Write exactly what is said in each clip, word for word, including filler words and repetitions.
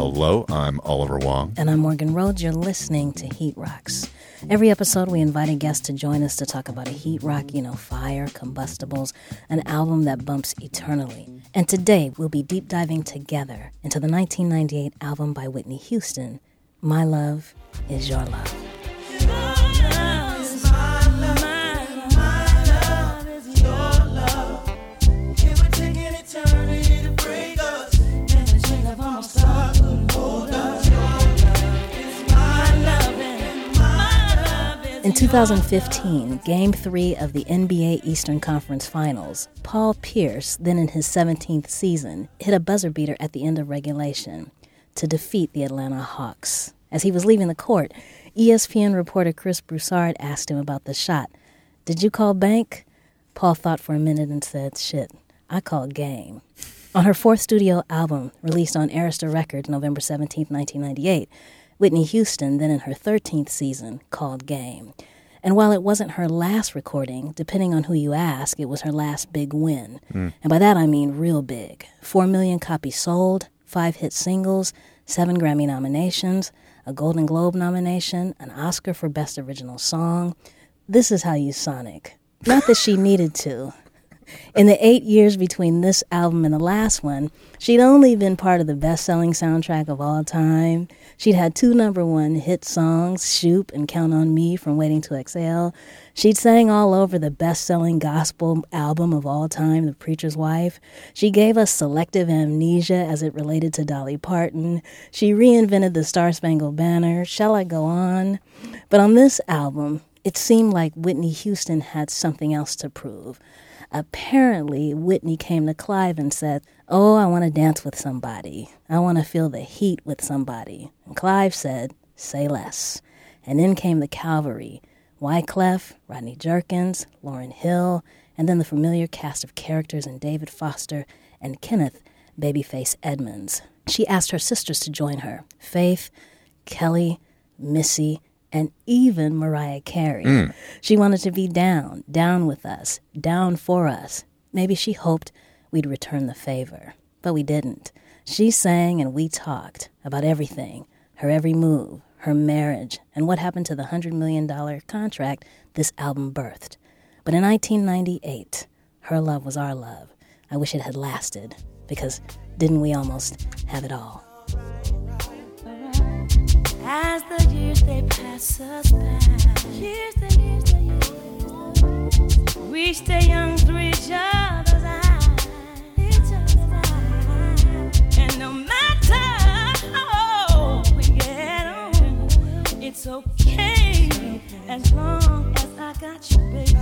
Hello, I'm Oliver Wong. And I'm Morgan Rhodes. You're listening to Heat Rocks. Every episode, we invite a guest to join us to talk about a heat rock, you know, fire, combustibles, an album that bumps eternally. And today, we'll be deep diving together into the nineteen ninety-eight album by Whitney Houston, My Love Is Your Love. In two thousand fifteen, Game three of the N B A Eastern Conference Finals, Paul Pierce, then in his seventeenth season, hit a buzzer beater at the end of regulation to defeat the Atlanta Hawks. As he was leaving the court, E S P N reporter Chris Broussard asked him about the shot. "Did you call bank?" Paul thought for a minute and said, "Shit, I called game." On her fourth studio album, released on Arista Records November seventeenth, nineteen ninety-eight, Whitney Houston, then in her thirteenth season, called game. And while it wasn't her last recording, depending on who you ask, it was her last big win. Mm. And by that I mean real big. Four million copies sold, five hit singles, seven Grammy nominations, a Golden Globe nomination, an Oscar for Best Original Song. This is how you sonic. Not that she needed to. In the eight years between this album and the last one, she'd only been part of the best-selling soundtrack of all time. She'd had two number one hit songs, Shoop and Count on Me from Waiting to Exhale. She'd sang all over the best-selling gospel album of all time, The Preacher's Wife. She gave us selective amnesia as it related to Dolly Parton. She reinvented the Star-Spangled Banner. Shall I go on? But on this album, it seemed like Whitney Houston had something else to prove. Apparently, Whitney came to Clive and said, "Oh, I want to dance with somebody. I want to feel the heat with somebody." And Clive said, "Say less." And then came the cavalry: Wyclef, Rodney Jerkins, Lauryn Hill, and then the familiar cast of characters in David Foster and Kenneth Babyface Edmonds. She asked her sisters to join her: Faith, Kelly, Missy, and even Mariah Carey. Mm. She wanted to be down, down with us, down for us. Maybe she hoped we'd return the favor, but we didn't. She sang and we talked about everything, her every move, her marriage, and what happened to the one hundred million dollars contract this album birthed. But in nineteen ninety-eight, Her Love Was Our Love. I wish it had lasted, because didn't we almost have it all? As the years they pass us by, years, the years, the years, we stay young through each other's eyes, each other's eyes. And no matter how we get on, it's okay as long as I got you, baby.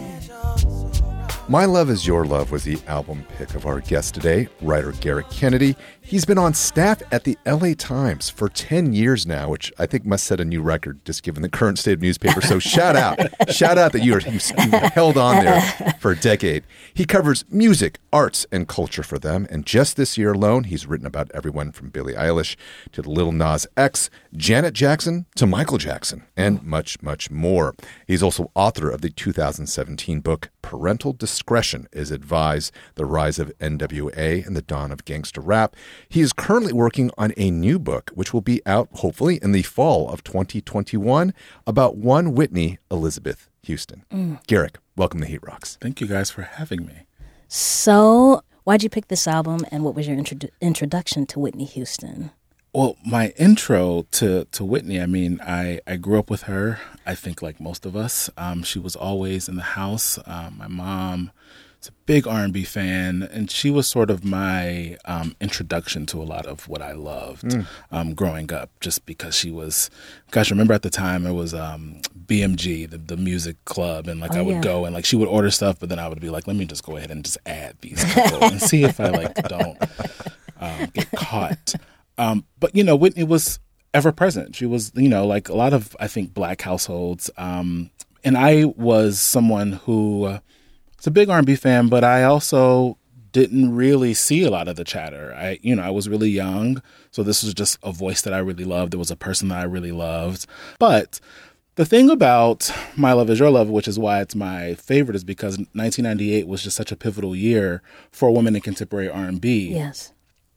My Love Is Your Love was the album pick of our guest today, writer Garrett Kennedy. He's been on staff at the L A Times for ten years now, which I think must set a new record, just given the current state of newspaper. So shout out. Shout out that you, are, you, you held on there for a decade. He covers music, arts, and culture for them. And just this year alone, he's written about everyone from Billie Eilish to the Lil Nas X, Janet Jackson to Michael Jackson, and much, much more. He's also author of the two thousand seventeen book, Parental Discretion is Advised, The Rise of N W A and the Dawn of Gangsta Rap. He is currently working on a new book, which will be out, hopefully, in the fall of twenty twenty-one, about one Whitney Elizabeth Houston. Mm. Garrick, welcome to Heat Rocks. Thank you guys for having me. So, why'd you pick this album, and what was your intro- introduction to Whitney Houston? Well, my intro to, to Whitney, I mean, I, I grew up with her, I think like most of us. Um, she was always in the house. Um, my mom is a big R and B fan, and she was sort of my um, introduction to a lot of what I loved mm. um, growing up, just because she was, gosh, remember at the time it was um, B M G, the, the music club, and like oh, I would yeah. go and like she would order stuff, but then I would be like, let me just go ahead and just add these couple and see if I like don't um, get caught. Um, but, you know, Whitney was ever present. She was, you know, like a lot of, I think, black households. Um, and I was someone who uh, was a big R and B fan, but I also didn't really see a lot of the chatter. I, you know, I was really young. So this was just a voice that I really loved. It was a person that I really loved. But the thing about My Love Is Your Love, which is why it's my favorite, is because nineteen ninety-eight was just such a pivotal year for women in contemporary R and B. Yes.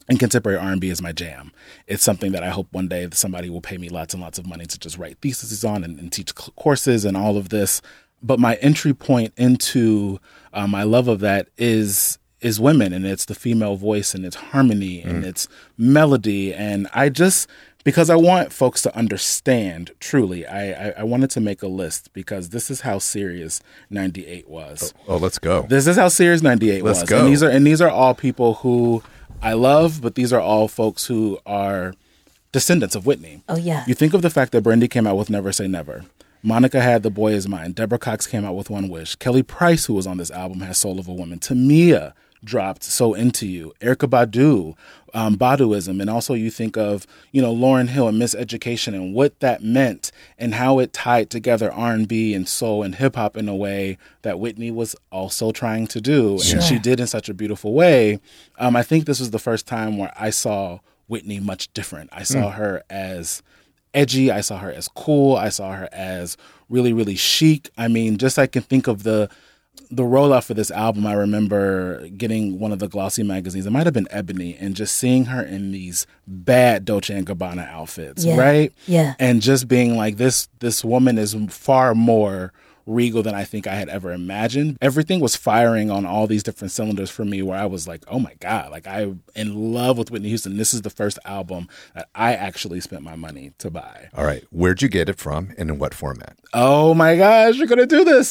And contemporary R and B is my jam. It's something that I hope one day that somebody will pay me lots and lots of money to just write theses on and, and teach courses and all of this. But my entry point into uh, my love of that is is women, and it's the female voice, and it's harmony, and mm. it's melody. And I just, because I want folks to understand truly, I, I, I wanted to make a list, because this is how serious ninety-eight was. Oh, oh let's go. This is how serious ninety-eight let's was. Go. And these are and these are all people who I love, but these are all folks who are descendants of Whitney. Oh, yeah. You think of the fact that Brandy came out with Never Say Never. Monica had The Boy Is Mine. Deborah Cox came out with One Wish. Kelly Price, who was on this album, has Soul of a Woman. Tamia dropped So Into You. Erykah Badu, um, Baduism. And also you think of, you know, Lauryn Hill and Miseducation and what that meant and how it tied together R and B and soul and hip hop in a way that Whitney was also trying to do. Sure. And she did in such a beautiful way. Um, I think this was the first time where I saw Whitney much different. I saw mm. her as edgy. I saw her as cool. I saw her as really, really chic. I mean, just I can think of the the rollout for this album. I remember getting one of the glossy magazines. It might have been Ebony, and just seeing her in these bad Dolce and Gabbana outfits, yeah. right? Yeah. And just being like, this this woman is far more regal than I think I had ever imagined. Everything was firing on all these different cylinders for me, where I was like, oh my God, like I'm in love with Whitney Houston. This is the first album that I actually spent my money to buy. All right. Where'd you get it from, and in what format? Oh my gosh, you're going to do this.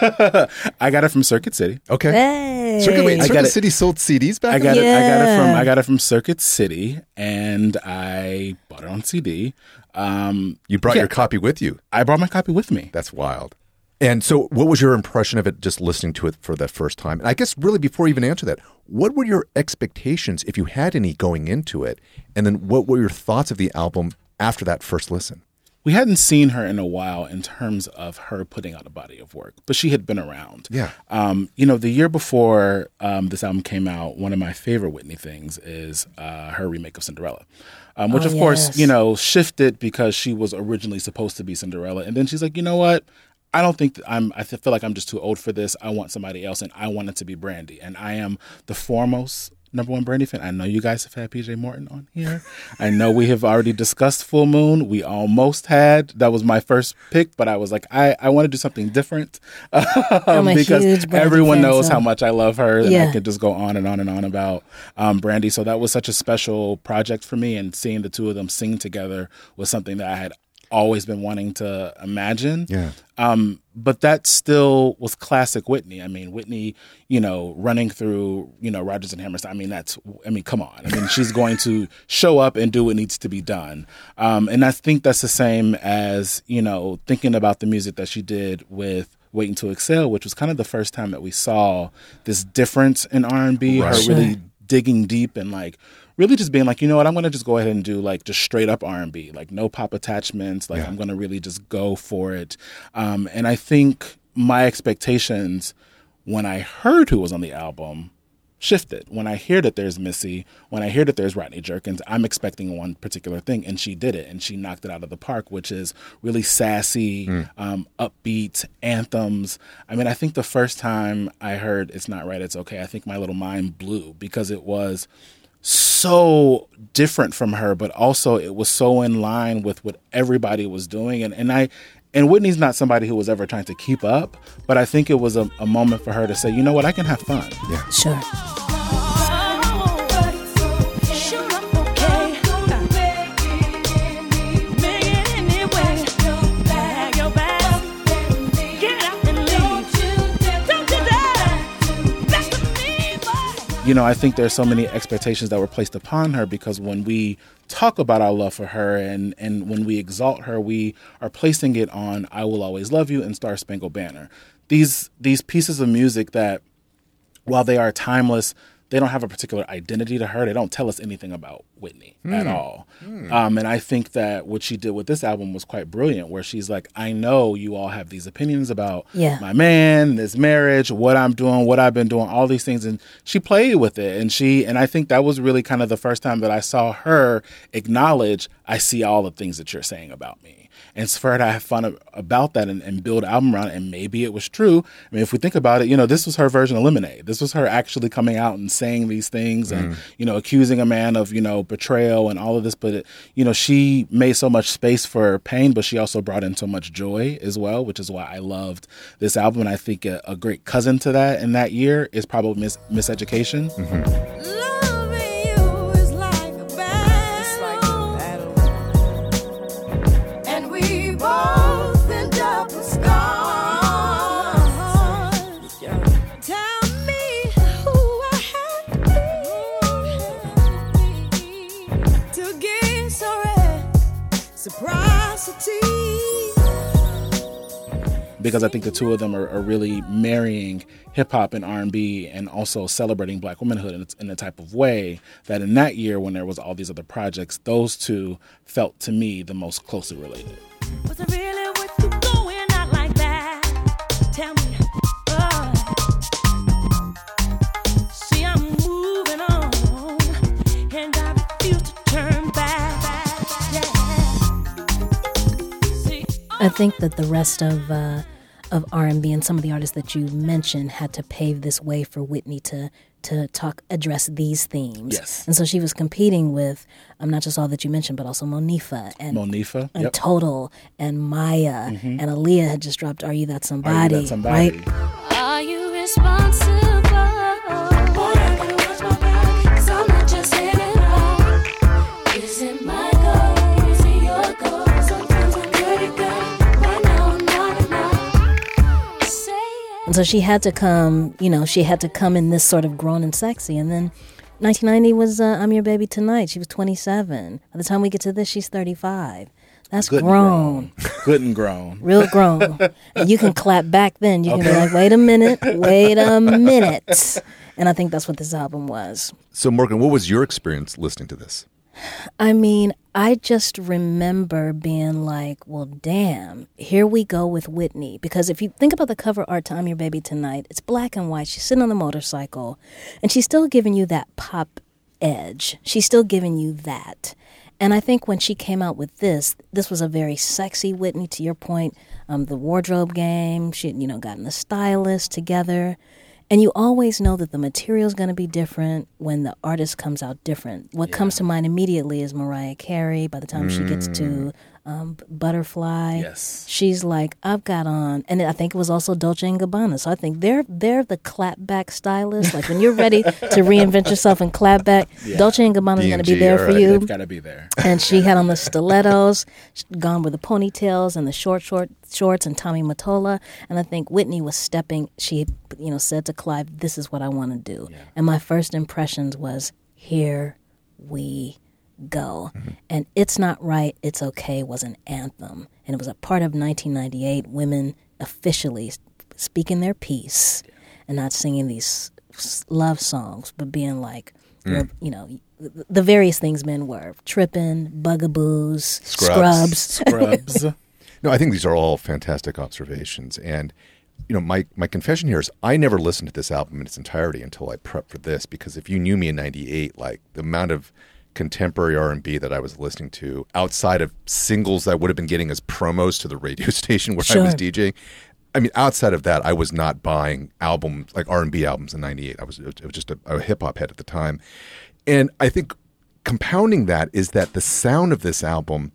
I got it from Circuit City. Okay. Hey. Circuit, wait, I Circuit got it- City sold C Ds back I got then? it. I got it from Yeah. I got it from Circuit City, and I bought it on C D. Um, You brought yeah, your copy with you. I brought my copy with me. That's wild. And so what was your impression of it just listening to it for the first time? And I guess really before you even answer that, what were your expectations, if you had any, going into it? And then what were your thoughts of the album after that first listen? We hadn't seen her in a while in terms of her putting out a body of work, but she had been around. Yeah. Um, you know, the year before um, this album came out, one of my favorite Whitney things is uh, her remake of Cinderella, um, which Oh, of course, yes. you know, shifted because she was originally supposed to be Cinderella. And then she's like, you know what? I don't think that I'm, I feel like I'm just too old for this. I want somebody else, and I want it to be Brandy. And I am the foremost number one Brandy fan. I know you guys have had P J Morton on here. I know we have already discussed Full Moon. We almost had. That was my first pick, but I was like, I, I want to do something different. I'm a because huge Brandy everyone fan, knows so- how much I love her, and Yeah. I could just go on and on and on about um, Brandy. So that was such a special project for me, and seeing the two of them sing together was something that I had always been wanting to imagine. Yeah. Um, but that still was classic Whitney. I mean, Whitney, you know, running through, you know, Rodgers and Hammerstein. I mean, that's, I mean, come on. I mean, she's going to show up and do what needs to be done. Um, and I think that's the same as, you know, thinking about the music that she did with Waiting to Exhale, which was kind of the first time that we saw this difference in R and B, Right. her Sure. really digging deep and like really just being like, you know what, I'm going to just go ahead and do like just straight up R and B, like no pop attachments. Like Yeah. I'm going to really just go for it. Um, and I think my expectations when I heard who was on the album shifted. When I hear that there's Missy, when I hear that there's Rodney Jerkins, I'm expecting one particular thing, and she did it, and she knocked it out of the park, which is really sassy, Mm. um, upbeat anthems. I mean, I think the first time I heard It's Not Right, It's Okay, I think my little mind blew, because it was so different from her, but also it was so in line with what everybody was doing. And, and I, and Whitney's not somebody who was ever trying to keep up, but I think it was a, a moment for her to say, you know what, I can have fun. Yeah. Sure. You know, I think there's so many expectations that were placed upon her, because when we talk about our love for her and, and when we exalt her, we are placing it on I Will Always Love You and Star Spangled Banner. These these pieces of music that, while they are timeless, they don't have a particular identity to her. They don't tell us anything about Whitney at all. Um, and I think that what she did with this album was quite brilliant, where she's like, I know you all have these opinions about Yeah. my man, this marriage, what I'm doing, what I've been doing, all these things. And she played with it. And she, and I think that was really kind of the first time that I saw her acknowledge, I see all the things that you're saying about me. And it's for her to have fun about that and, and build an album around it. And maybe it was true. I mean, if we think about it, you know, this was her version of Lemonade. This was her actually coming out and saying these things and, you know, accusing a man of, you know, betrayal and all of this. But, it, you know, she made so much space for pain, but she also brought in so much joy as well, which is why I loved this album. And I think a, a great cousin to that in that year is probably Miss Miseducation. Mm-hmm. Because I think the two of them are, are really marrying hip hop and R and B and also celebrating Black womanhood in, in a type of way that in that year when there was all these other projects, those two felt to me the most closely related. Was it really worth you going out like that? Tell me. Oh. See, I'm moving on and I refuse to turn back. Yeah. See, oh. I think that the rest of uh, of R and B and some of the artists that you mentioned had to pave this way for Whitney to to talk address these themes. Yes. And so she was competing with um, not just all that you mentioned, but also Monifa and Monifa, and yep. Total and Maya Mm-hmm. and Aaliyah had just dropped "Are You That Somebody?" Are You That Somebody? Right? Are you responsible? Boy, I gotta watch my back, 'cause I'm not just anybody. Is it my goal? Is it your goal? Sometimes I'm good at good. Right now I'm not enough. Say it. And so she had to come, you know, she had to come in this sort of grown and sexy. And then nineteen ninety was uh, I'm Your Baby Tonight. She was twenty-seven. By the time we get to this, she's thirty-five. That's Good grown. and grown. Good and grown. Real grown. And you can clap back then. You can Okay. be like, wait a minute, wait a minute. And I think that's what this album was. So, Morgan, what was your experience listening to this? I mean, I just remember being like, well, damn, here we go with Whitney. Because if you think about the cover art to I'm Your Baby Tonight, it's black and white. She's sitting on the motorcycle, and she's still giving you that pop edge. She's still giving you that. And I think when she came out with this, this was a very sexy Whitney, to your point. Um, the wardrobe game, she had, you know, gotten the stylist together. And you always know that the material is going to be different when the artist comes out different. What Yeah. comes to mind immediately is Mariah Carey. By the time she gets to um, Butterfly, Yes. she's like, I've got on, and I think it was also Dolce and Gabbana. So I think they're they're the clapback stylists. Like when you're ready to reinvent yourself and clap back, Yeah. Dolce and Gabbana is going to be D and G, there all for right. you. They've got to be there. And she had on the stilettos, gone with the ponytails and the short, short shorts and Tommy Mottola. And I think Whitney was stepping, she, you know, said to Clive, this is what I want to do. Yeah. And my first impressions was, here we go. Mm-hmm. And It's Not Right, It's Okay was an anthem. And it was a part of nineteen ninety-eight, women officially speaking their piece and not singing these s- love songs, but being like, Mm. you're, you know, the- the various things men were, tripping, bugaboos, Scrubs. scrubs. Scrubs. No, I think these are all fantastic observations. And, you know, my, my confession here is I never listened to this album in its entirety until I prepped for this, because if you knew me in ninety-eight, like the amount of contemporary R and B that I was listening to outside of singles that I would have been getting as promos to the radio station where I was Sure. DJing. I mean, outside of that, I was not buying albums, like R and B albums in ninety-eight. I was, it was just a, a hip-hop head at the time. And I think compounding that is that the sound of this album,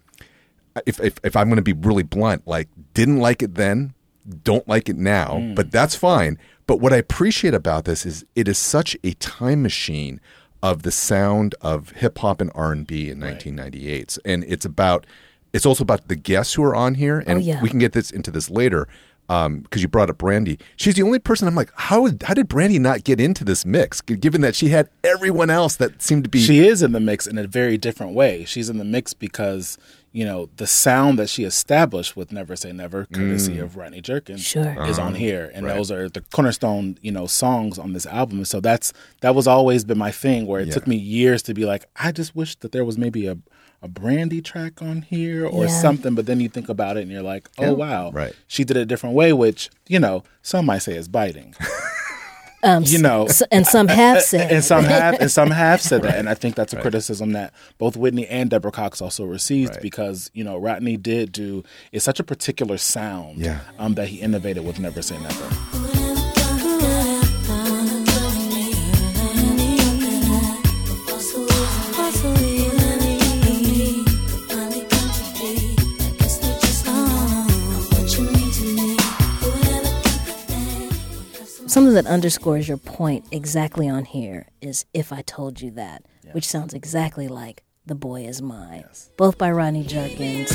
if if, if I'm going to be really blunt, like didn't like it then, don't like it now, Mm. but that's fine. But what I appreciate about this is it is such a time machine of the sound of hip hop and R and B in Right. nineteen ninety-eight. And it's about, it's also about the guests who are on here. And Oh, yeah. we can get this into this later. Um, because you brought up Brandy. She's the only person I'm like, how how did Brandy not get into this mix, g- given that she had everyone else that seemed to be She is in the mix in a very different way. She's in the mix because, you know, the sound that she established with Never Say Never, courtesy of Rodney Jerkins, Sure. is on here. And Right. those are the cornerstone, you know, songs on this album. So that's that was always been my thing, where it Yeah. took me years to be like, I just wish that there was maybe a, a Brandy track on here or Yeah. something. But then you think about it and you're like, oh, Yeah. wow. Right. She did it a different way, which, you know, some might say is biting. Um, you know, s- and some have said, and some have, and some have said that, and I think that's a right. criticism that both Whitney and Deborah Cox also received right. because you know Rodney did do it's such a particular sound yeah. um, that he innovated with Never Say Never. Something that underscores your point exactly on here is If I Told You That, yeah. which sounds exactly like The Boy Is Mine, yes. both by Rodney Jerkins.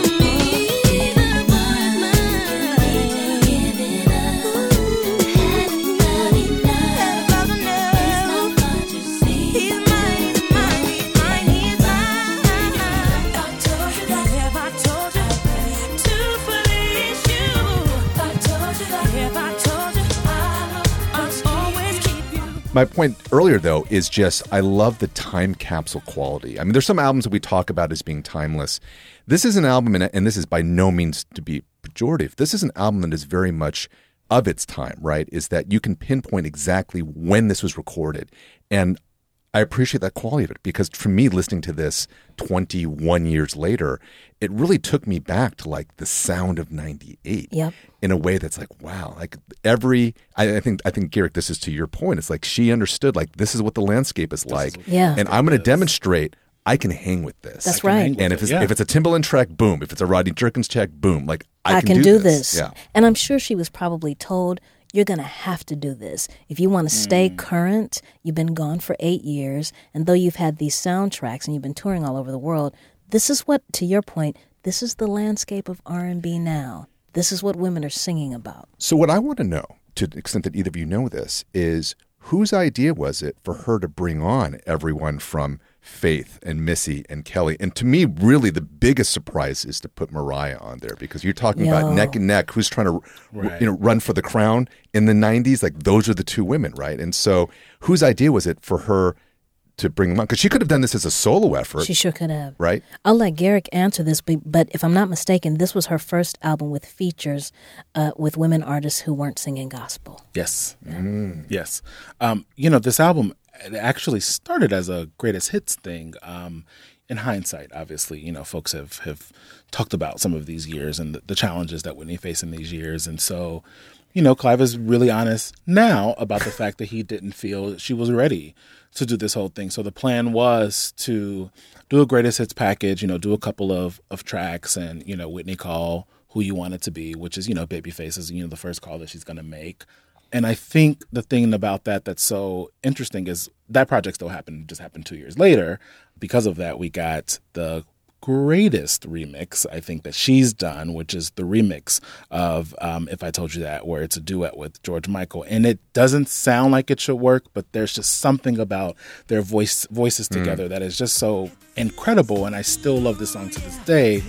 My point earlier, though, is just I love the time capsule quality. I mean, there's some albums that we talk about as being timeless. This is an album, and, and this is by no means to be pejorative. This is an album that is very much of its time, right? Is that you can pinpoint exactly when this was recorded. And I appreciate that quality of it because for me, listening to this twenty-one years later, it really took me back to like the sound of ninety-eight yep. in a way that's like, wow, like every, I, I think, I think Garrick, this is to your point. It's like she understood like, this is what the landscape is like. Is yeah. And I'm going to demonstrate I can hang with this. That's right. And if it's, yeah. if it's a Timbaland track, boom. If it's a Rodney Jerkins track, boom. Like I, I can, can do, do this. this. Yeah. And I'm sure she was probably told, you're going to have to do this. If you want to stay mm. current, you've been gone for eight years, and though you've had these soundtracks and you've been touring all over the world, this is what, to your point, this is the landscape of R and B now. This is what women are singing about. So what I want to know, to the extent that either of you know this, is whose idea was it for her to bring on everyone from Faith and Missy and Kelly? And to me, really the biggest surprise is to put Mariah on there because you're talking Yo. about neck and neck, who's trying to right. you know, run for the crown in the nineties. Like those are the two women, right? And so whose idea was it for her to bring them on? Because she could have done this as a solo effort. She sure could have. Right? I'll let Garrick answer this, but if I'm not mistaken, this was her first album with features uh, with women artists who weren't singing gospel. Yes. Mm. Yes. Um, you know, this album it actually started as a greatest hits thing. Um, in hindsight, obviously, you know, folks have, have talked about some of these years and the, the challenges that Whitney faced in these years. And so, you know, Clive is really honest now about the fact that he didn't feel she was ready to do this whole thing. So the plan was to do a greatest hits package, you know, do a couple of, of tracks and, you know, Whitney call Who You Want It to Be, which is, you know, Babyface is, you know, the first call that she's going to make. And I think the thing about that that's so interesting is that project still happened, just happened two years later. Because of that, we got the greatest remix, I think, that she's done, which is the remix of um, If I Told You That, where it's a duet with George Michael. And it doesn't sound like it should work, but there's just something about their voice voices together mm. that is just so incredible. And I still love this song to this day.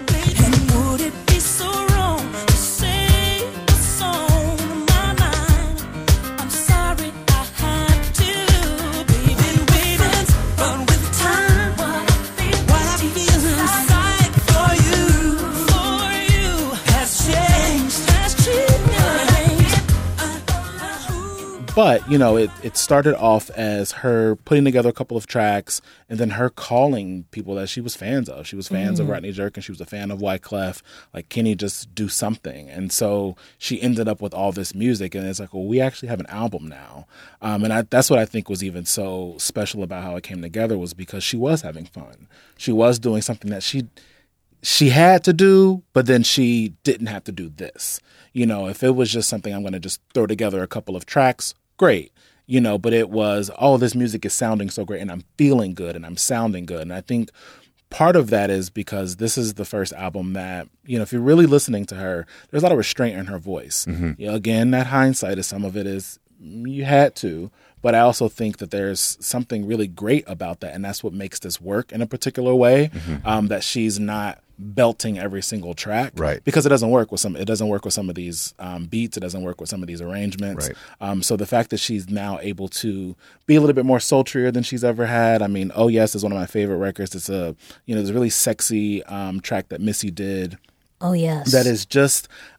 But, you know, it, it started off as her putting together a couple of tracks and then her calling people that she was fans of. She was fans mm. of Rodney Jerkins. She was a fan of Wyclef. Like, can you just do something? And so she ended up with all this music. And it's like, well, we actually have an album now. Um, and I, that's what I think was even so special about how it came together was because she was having fun. She was doing something that she she had to do, but then she didn't have to do this. You know, if it was just something I'm going to just throw together a couple of tracks, great, you know, but it was, oh, this music is sounding so great and I'm feeling good and I'm sounding good. And I think part of that is because this is the first album that, you know, if you're really listening to her, there's a lot of restraint in her voice. Mm-hmm. You know, again, that hindsight is some of it is you had to, but I also think that there's something really great about that. And that's what makes this work in a particular way, mm-hmm. um, that she's not belting every single track, right? Because it doesn't work with some. It doesn't work with some of these um, beats. It doesn't work with some of these arrangements. Right. Um, so the fact that she's now able to be a little bit more sultrier than she's ever had. I mean, Oh Yes is one of my favorite records. It's a you know, there's a really sexy um, track that Missy did. Oh yes, that is just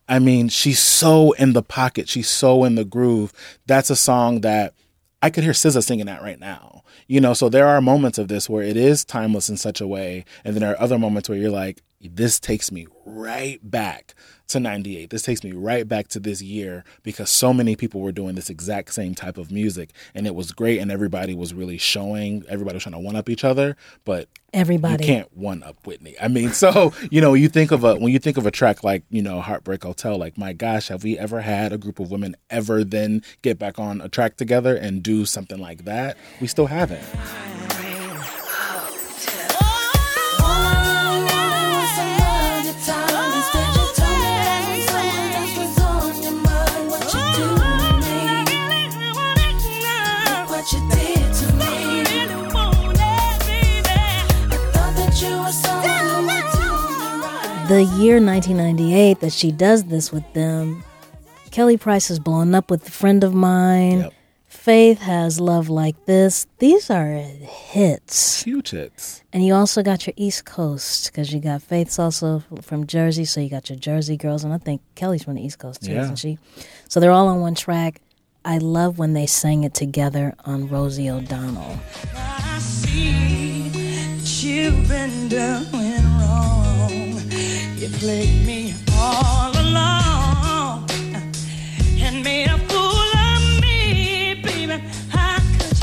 I mean, she's so in the pocket. She's so in the groove. That's a song that I could hear S Z A singing that right now. You know, so there are moments of this where it is timeless in such a way. And then there are other moments where you're like, this takes me right back to ninety-eight. This takes me right back to this year because so many people were doing this exact same type of music. And it was great. And everybody was really showing, everybody was trying to one-up each other. But everybody, you can't one-up Whitney. I mean, so, you know, you think of a, when you think of a track like, you know, Heartbreak Hotel, like, my gosh, have we ever had a group of women ever then get back on a track together and do something like that? We still haven't. The year nineteen ninety-eight that she does this with them, Kelly Price is blowing up with a friend of mine. Yep. Faith has Love Like This. These are hits. Huge hits. And you also got your East Coast because you got Faith's also from Jersey, so you got your Jersey girls. And I think Kelly's from the East Coast too, yeah. isn't she? So they're all on one track. I love when they sang it together on Rosie O'Donnell. I see that you've been doing wrong. You played me all along and made a fool of me, baby. How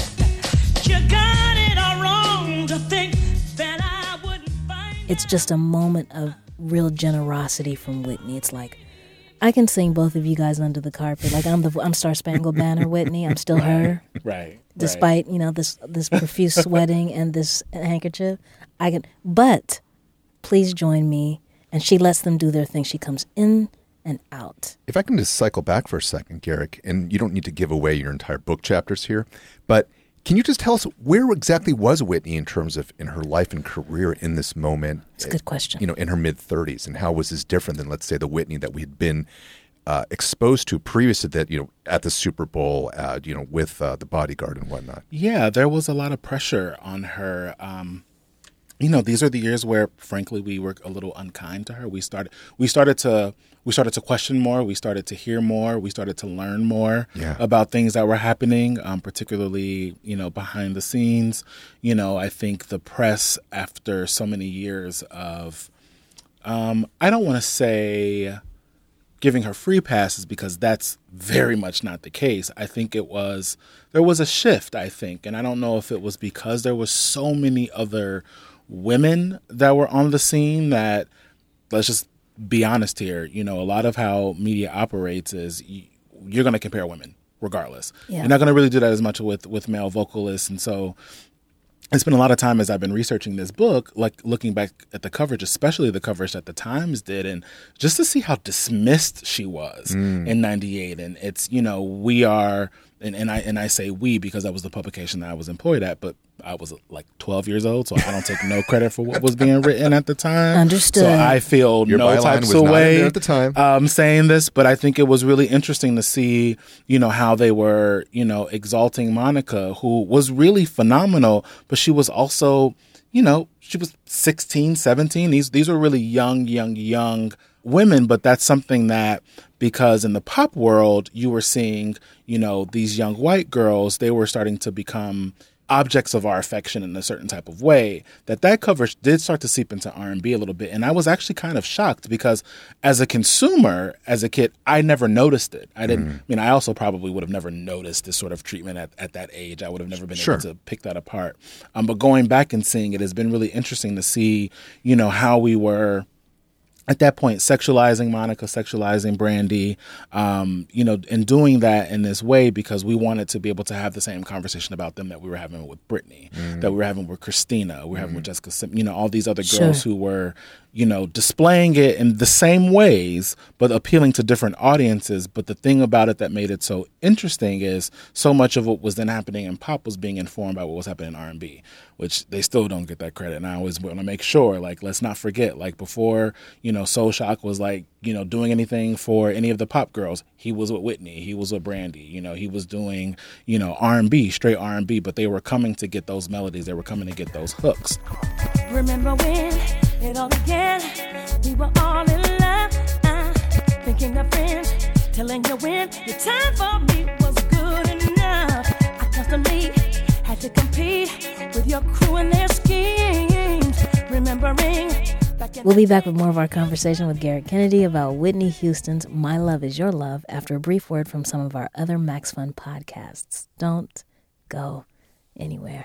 could you? You got it all wrong to think that I wouldn't find. It's just a moment of real generosity from Whitney. It's like, I can sing both of you guys under the carpet. Like I'm the I'm Star Spangled Banner Whitney. I'm still her. Right. Despite, right. you know, this this profuse sweating and this handkerchief. I can but please join me. And she lets them do their thing. She comes in and out. If I can just cycle back for a second, Garrick, and you don't need to give away your entire book chapters here, but can you just tell us where exactly was Whitney in terms of in her life and career in this moment? It's a good question. You know, in her mid-thirties, and how was this different than, let's say, the Whitney that we had been uh, exposed to previous to that, you know, at the Super Bowl, uh, you know, with uh, the Bodyguard and whatnot? Yeah, there was a lot of pressure on her. Um, you know, these are the years where, frankly, we were a little unkind to her. We started, we started to, we started to question more. We started to hear more. We started to learn more yeah. about things that were happening, um, particularly, you know, behind the scenes. You know, I think the press, after so many years of, um, I don't want to say giving her free passes because that's very much not the case. I think it was, there was a shift, I think. And I don't know if it was because there was so many other women that were on the scene that, let's just be honest here, you know, a lot of how media operates is you, you're going to compare women regardless. Yeah. You're not going to really do that as much with, with male vocalists. And so I spent a lot of time as I've been researching this book, like looking back at the coverage, especially the coverage that the Times did, and just to see how dismissed she was mm. in ninety-eight. And it's, you know, we are, and, and I and I say we because that was the publication that I was employed at, but I was like twelve years old, so I don't take no credit for what was being written at the time. Understood. So I feel Your no byline types was of not in way there at the time. Um, saying this, but I think it was really interesting to see, you know, how they were, you know, exalting Monica, who was really phenomenal, but she was also, you know, she was sixteen, seventeen. These these were really young, young, young women, but that's something that, because in the pop world, you were seeing, you know, these young white girls, they were starting to become objects of our affection in a certain type of way, that that coverage did start to seep into R and B a little bit. And I was actually kind of shocked because as a consumer, as a kid, I never noticed it. I didn't, mm. I mean, I also probably would have never noticed this sort of treatment at, at that age. I would have never been sure. able to pick that apart. Um, but going back and seeing it has been really interesting to see, you know, how we were at that point sexualizing Monica, sexualizing Brandy, um, you know, and doing that in this way because we wanted to be able to have the same conversation about them that we were having with Britney, mm. that we were having with Christina, we were mm. having with Jessica Simpson, you know, all these other girls sure. who were, you know, displaying it in the same ways, but appealing to different audiences. But the thing about it that made it so interesting is so much of what was then happening in pop was being informed by what was happening in R and B, which they still don't get that credit. And I always want to make sure, like, let's not forget, like before, you know, Soul Shock was like, you know, doing anything for any of the pop girls, he was with Whitney, he was with Brandy, you know, he was doing, you know, R and B, straight R and B, but they were coming to get those melodies, they were coming to get those hooks. Remember when it all began, we were all in love, uh, thinking of friends, telling you when your time for me was good enough. I constantly had to compete with your crew and their schemes, remembering. We'll be back with more of our conversation with Garrett Kennedy about Whitney Houston's My Love Is Your Love after a brief word from some of our other Max Fun podcasts. Don't go anywhere.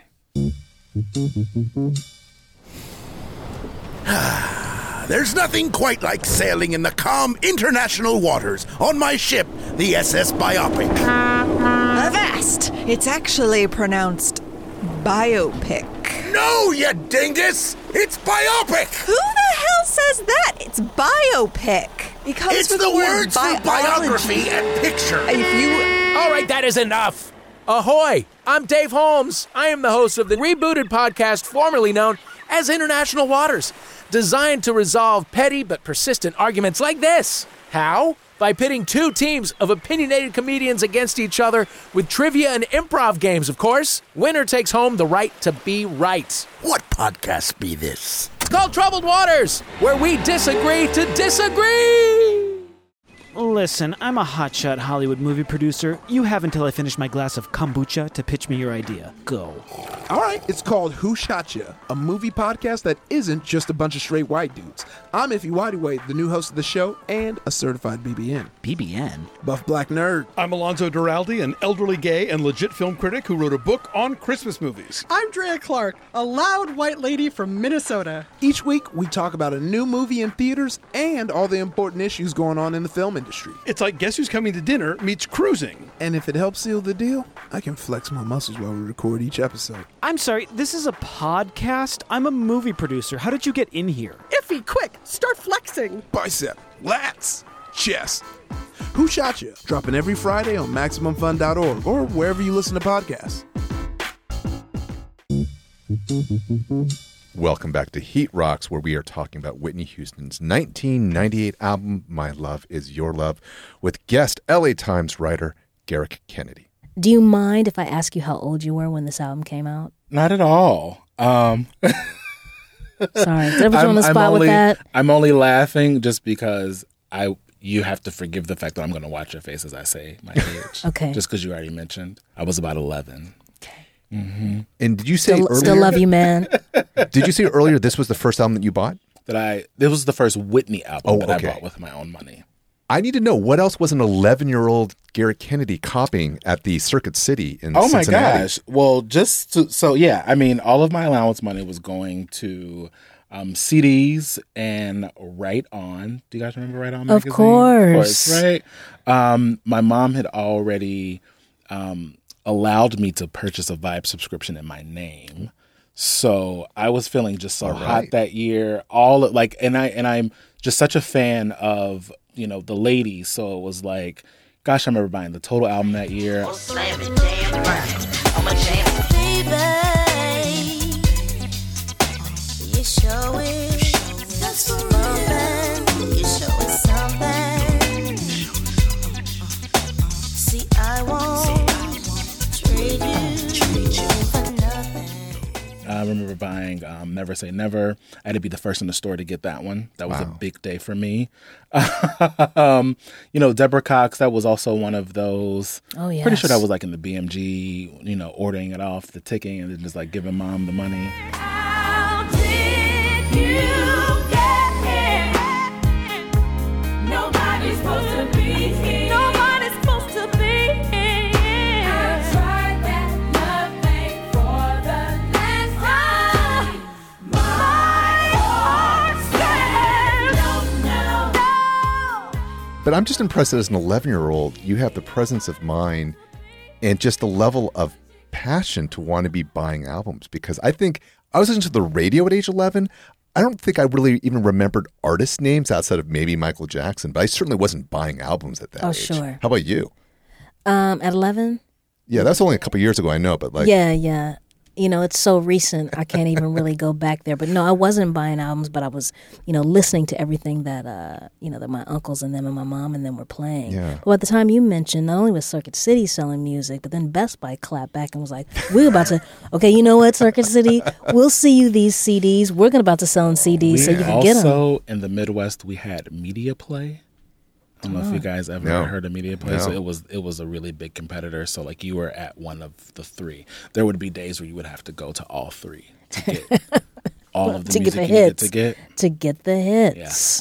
There's nothing quite like sailing in the calm international waters on my ship, the S S Biopic. Avast! It's actually pronounced biopic. No, you dingus! It's biopic! Who the hell says that? It's biopic. It comes It's from the, the word words for biography and picture. If you... All right, that is enough. Ahoy! I'm Dave Holmes. I am the host of the rebooted podcast formerly known as International Waters, designed to resolve petty but persistent arguments like this. How? By pitting two teams of opinionated comedians against each other with trivia and improv games, of course. Winner takes home the right to be right. What podcast be this? It's called Troubled Waters, where we disagree to disagree. Listen, I'm a hotshot Hollywood movie producer. You have until I finish my glass of kombucha to pitch me your idea. Go. All right, it's called Who Shot Ya, a movie podcast that isn't just a bunch of straight white dudes. I'm Iffy Whitey, the new host of the show and a certified B B N. B B N? Buff Black Nerd. I'm Alonzo Duralde, an elderly gay and legit film critic who wrote a book on Christmas movies. I'm Drea Clark, a loud white lady from Minnesota. Each week, we talk about a new movie in theaters and all the important issues going on in the film industry. It's like Guess Who's Coming to Dinner meets cruising. And if it helps seal the deal, I can flex my muscles while we record each episode. I'm sorry, this is a podcast? I'm a movie producer. How did you get in here? Iffy, quick, start flexing. Bicep, lats, chest. Who Shot Ya? Dropping every Friday on Maximum Fun dot org or wherever you listen to podcasts. Welcome back to Heat Rocks, where we are talking about Whitney Houston's nineteen ninety-eight album, My Love Is Your Love, with guest L A Times writer Garrett Kennedy. Do you mind if I ask you how old you were when this album came out? Not at all. Um, Sorry, did I put you on the spot only, with that? I'm only laughing just because I you have to forgive the fact that I'm going to watch your face as I say my age. Okay. Just because you already mentioned. I was about eleven. Mm-hmm. And did you say still, earlier? Still love you, man. Did you say earlier this was the first album that you bought? That I this was the first Whitney album oh, that okay. I bought with my own money. I need to know, what else was an eleven-year-old Garrett Kennedy copying at the Circuit City in oh Cincinnati? Oh my gosh! Well, just to, so yeah, I mean, all of my allowance money was going to um, C Ds and Right On. Do you guys remember Right On magazine? Of course, of course right. Um, my mom had already um, allowed me to purchase a Vibe subscription in my name. So I was feeling just so All hot right. that year. All like, and I and I'm just such a fan of, you know, the ladies. So it was like, gosh, I remember buying the Total album that year. You show it, that's for something. You show it something. See, I won't trade you for nothing. I remember buying um, Never Say Never. I had to be the first in the store to get that one. That was Wow. a big day for me. um, you know, Deborah Cox, that was also one of those. Oh, yes. Pretty sure that was like in the B M G, you know, ordering it off, the ticking, and then just like giving mom the money. How did you get here? Nobody's supposed to be here. Nobody's supposed to be here. I tried that love thing for the last time. My heart says no, no. But I'm just impressed that as an eleven-year-old, you have the presence of mind and just the level of passion to want to be buying albums. Because I think I was listening to the radio at age eleven. I don't think I really even remembered artist names outside of maybe Michael Jackson, but I certainly wasn't buying albums at that Oh, age. sure. How about you? Um, at eleven? Yeah, that's only a couple years ago, I know, but like, yeah, yeah. You know, it's so recent, I can't even really go back there. But no, I wasn't buying albums, but I was, you know, listening to everything that, uh, you know, that my uncles and them and my mom and them were playing. Yeah. Well, at the time you mentioned, not only was Circuit City selling music, but then Best Buy clapped back and was like, we're about to, okay, you know what, Circuit City, we'll see you these C Ds. We're going to about to sell in C Ds We so you can get them. also, in the Midwest, we had Media Play. don't know if you guys ever No. heard of Media Play. No. So it was it was a really big competitor. So like you were at one of the three. There would be days where you would have to go to all three to get all of the to get music the you needed hits. to get. To get the hits.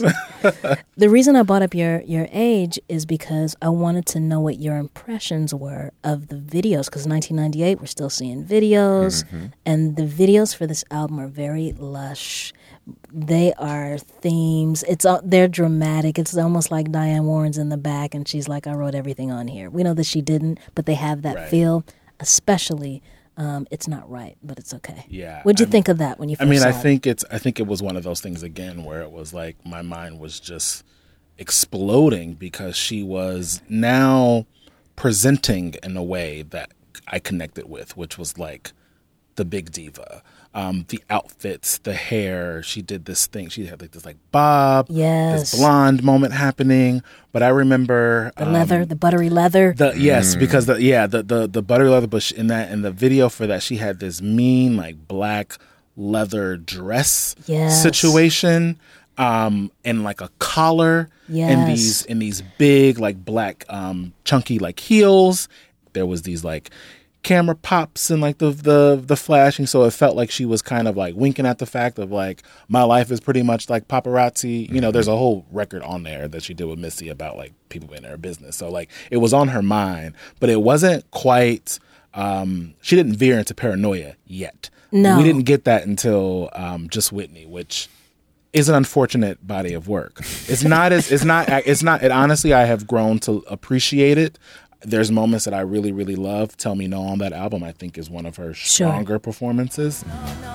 The reason I brought up your, your age is because I wanted to know what your impressions were of the videos, because nineteen ninety-eight, we're still seeing videos, Mm-hmm. and the videos for this album are very lush. They are themes. It's all- They're dramatic. It's almost like Diane Warren's in the back, and she's like, I wrote everything on here. We know that she didn't, but they have that Right. feel, especially... Um, it's not right, but it's okay. Yeah. What'd you I think of that when you I first mean, saw I it? think it's I think it was one of those things again where it was like my mind was just exploding because she was now presenting in a way that I connected with, which was like the big diva. Um, the outfits, the hair. She did this thing. She had like this like bob, Yes. this blonde moment happening. But I remember The um, leather, the buttery leather. The yes, because the yeah the the the buttery leather. But in that in the video for that, she had this mean like black leather dress Yes. situation, um, and like a collar, and Yes. these in these big like black um chunky like heels. There was these like camera pops and like the the the flashing, so it felt like she was kind of like winking at the fact of like my life is pretty much like paparazzi. You know, there's a whole record on there that she did with Missy about like people in her business. So like it was on her mind, but it wasn't quite. Um, she didn't veer into paranoia yet. No. We didn't get that until um, Just Whitney, which is an unfortunate body of work. It's not as it's not it's not. It honestly, I have grown to appreciate it. There's moments that I really, really love. Tell Me No on that album, I think, is one of her Sure. stronger performances. No,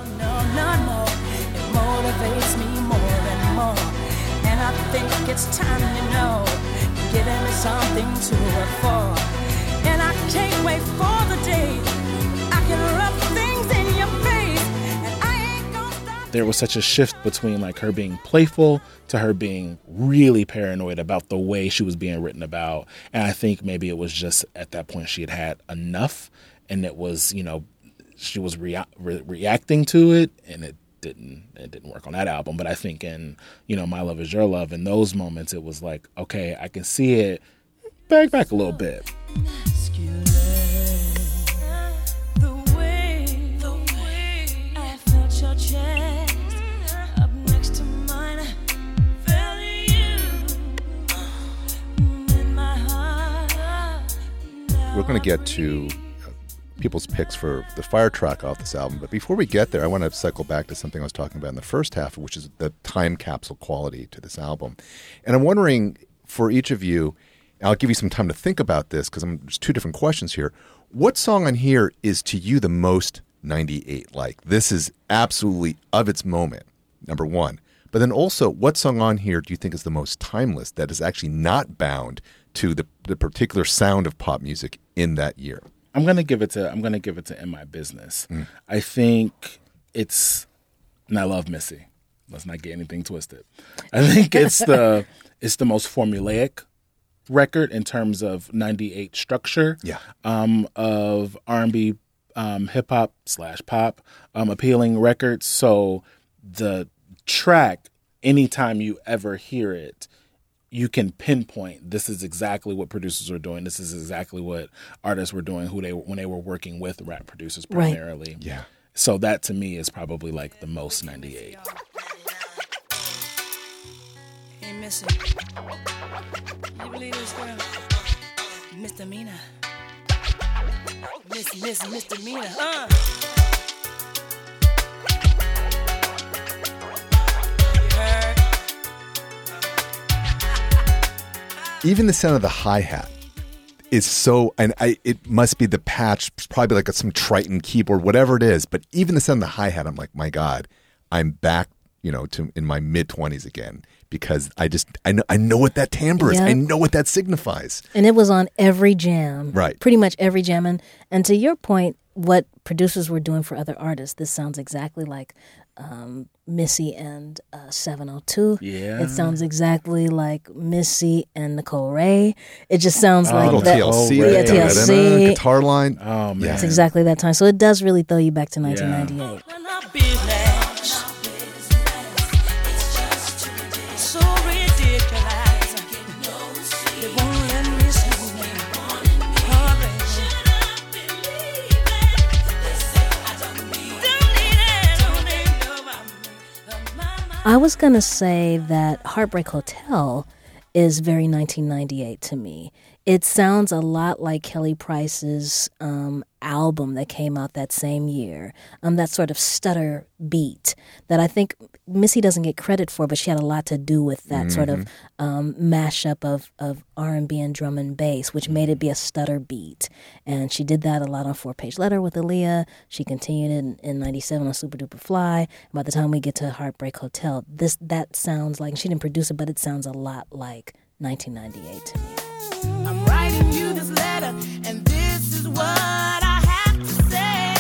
no, no. It motivates me more and more. And I think it's time, you know, giving me something to work for. And I can't wait for the day I can rub things in your face. And I ain't gonna stop. There was such a shift between like her being playful to her being really paranoid about the way she was being written about. And I think maybe it was just at that point she had had enough, and it was, you know, she was rea- re- reacting to it, and it didn't it didn't work on that album. But I think in, you know, My Love Is Your Love, in those moments it was like, okay, I can see it back back a little bit. The way, the way I felt your chest up next to mine, felt you in my heart. We're going to get to uh, people's picks for the fire track off this album. But before we get there, I want to cycle back to something I was talking about in the first half, which is the time capsule quality to this album. And I'm wondering, for each of you, I'll give you some time to think about this because there's two different questions here. What song on here is to you the most ninety-eight like? This is absolutely of its moment, number one. But then also, what song on here do you think is the most timeless, that is actually not bound to the, the particular sound of pop music in that year? I'm gonna give it to I'm gonna give it to In My Business. Mm. I think it's, and I love Missy. Let's not get anything twisted. I think it's the it's the most formulaic record in terms of ninety-eight structure. Yeah. Um, of R and B, um, hip hop slash pop, um, appealing records. So the track, anytime you ever hear it, you can pinpoint this is exactly what producers were doing. This is exactly what artists were doing who they when they were working with rap producers Right. primarily. Yeah. So that to me is probably like the most ninety-eight. Hey, Missy, you believe this girl? Misdemeanor. Miss, miss, misdemeanor. Uh. You heard? Even the sound of the hi-hat is so, and I, it must be the patch, probably like a, some Triton keyboard, whatever it is. But even the sound of the hi-hat, I'm like, my God, I'm back, you know, to in my mid twenties again, because I just, I know, I know what that timbre is. Yeah. I know what that signifies. And it was on every jam. Right. Pretty much every jam. And, and to your point, what producers were doing for other artists, this sounds exactly like um, Missy and uh, seven oh two. Yeah. It sounds exactly like Missy and Nicole Ray. It just sounds Oh, like Little that. T L C, Oh, right. Yeah, T L C. guitar line. Oh man. It's exactly that time. So it does really throw you back to nineteen ninety-eight. When our business, so ridiculous. I was going to say that Heartbreak Hotel is very nineteen ninety-eight to me. It sounds a lot like Kelly Price's um, album that came out that same year, um, that sort of stutter beat that I think Missy doesn't get credit for, but she had a lot to do with that mm-hmm. sort of um, mashup of, of R and B and drum and bass, which made it be a stutter beat. And she did that a lot on Four Page Letter with Aaliyah. She continued in, in ninety-seven on Super Duper Fly. By the time we get to Heartbreak Hotel, this that sounds like, she didn't produce it, but it sounds a lot like nineteen ninety-eight to me. I'm writing you this letter, and this is what I have to say.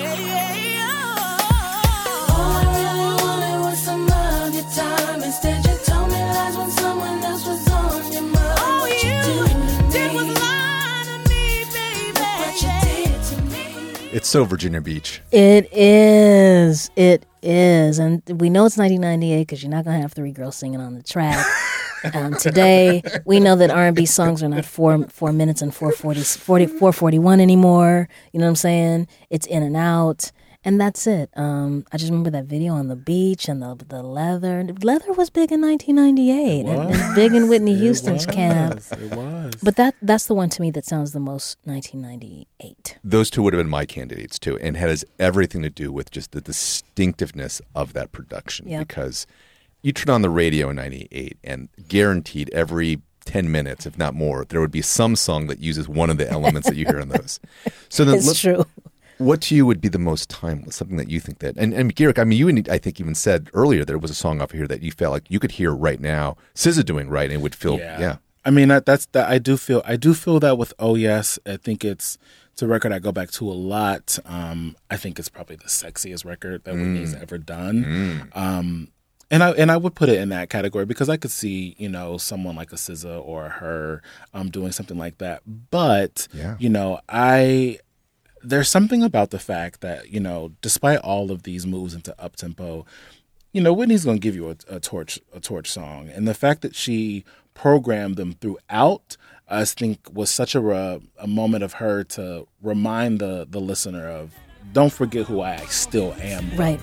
Oh, all I really wanted was some of your time. Instead, you told me lies when someone else was on your mind. Oh, what you, you did was lie to me, baby. Look what you did to me. It's so Virginia Beach. It is. It is. And we know it's nineteen ninety-eight because you're not going to have three girls singing on the track. Um, today, we know that R and B songs are not four four minutes and four forty, forty, four forty-one anymore. You know what I'm saying? It's in and out, and that's it. Um, I just remember that video on the beach and the the leather. Leather was big in nineteen ninety-eight. It was, and big in Whitney Houston's was, camp. It was. But that that's the one to me that sounds the most nineteen ninety-eight. Those two would have been my candidates too, and has everything to do with just the distinctiveness of that production. Yep. Because you turn on the radio in ninety-eight, and guaranteed every ten minutes, if not more, there would be some song that uses one of the elements that you hear in those. So then, it's let, true. What to you would be the most timeless? Something that you think that, and, and Garrick, I mean, you I think even said earlier there was a song off here that you felt like you could hear right now, S Z A doing right, and it would feel, yeah. yeah. I mean, that, that's that. I do feel, I do feel that with Oh Yes. I think it's it's a record I go back to a lot. Um, I think it's probably the sexiest record that mm. Whitney's ever done. Mm. Um, And I and I would put it in that category because I could see, you know, someone like a S Z A or her um, doing something like that. But, yeah. you know, I there's something about the fact that, you know, despite all of these moves into up-tempo, you know, Whitney's going to give you a, a torch a torch song. And the fact that she programmed them throughout, I think, was such a, a moment of her to remind the, the listener of, don't forget who I still am. Right.